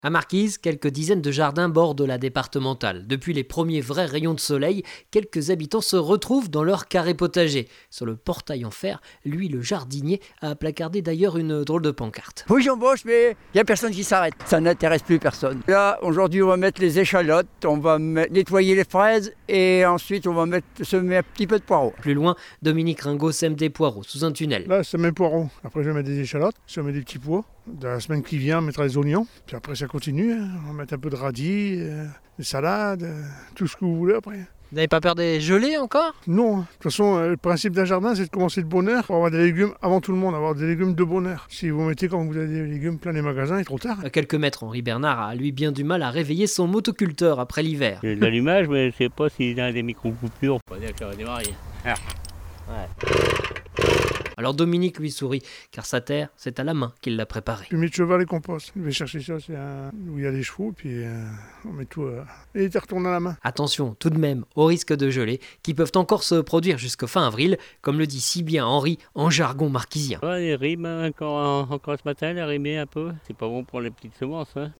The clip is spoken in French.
À Marquise, quelques dizaines de jardins bordent la départementale. Depuis les premiers vrais rayons de soleil, quelques habitants se retrouvent dans leur carré potager. Sur le portail en fer, lui, le jardinier, a placardé d'ailleurs une drôle de pancarte. Oui, j'embauche, mais il n'y a personne qui s'arrête. Ça n'intéresse plus personne. Là, aujourd'hui, on va mettre les échalotes, on va nettoyer les fraises et ensuite, on va semer un petit peu de poireaux. Plus loin, Dominique Ringot sème des poireaux sous un tunnel. Là, c'est mes poireaux. Après, je vais mettre des échalotes, je vais mettre des petits pois. De la semaine qui vient, on mettra les oignons. Puis après, ça continue. On va mettre un peu de radis, des salades, tout ce que vous voulez après. Vous n'avez pas peur des gelées encore ? Non, de toute façon, le principe d'un jardin, c'est de commencer de bonne heure pour avoir des légumes avant tout le monde, avoir des légumes de bonne heure. Si vous mettez quand vous avez des légumes plein les magasins, il est trop tard. À quelques mètres, Henri Bernard a lui bien du mal à réveiller son motoculteur après l'hiver. J'ai de l'allumage, mais je ne sais pas s'il y a des micro-coupures. On va dire que ça va démarrer. Ah. Ouais. Alors Dominique lui sourit, car sa terre, c'est à la main qu'il l'a préparée. Puis de cheval et compost. Je vais chercher ça, c'est où il y a les chevaux, puis on met tout. Et il retourne à la main. Attention tout de même aux risques de gelée qui peuvent encore se produire jusqu'au fin avril, comme le dit si bien Henri en jargon marquisien. Ouais, les rimes, encore ce matin, elle a rimé un peu. C'est pas bon pour les petites semences. Hein.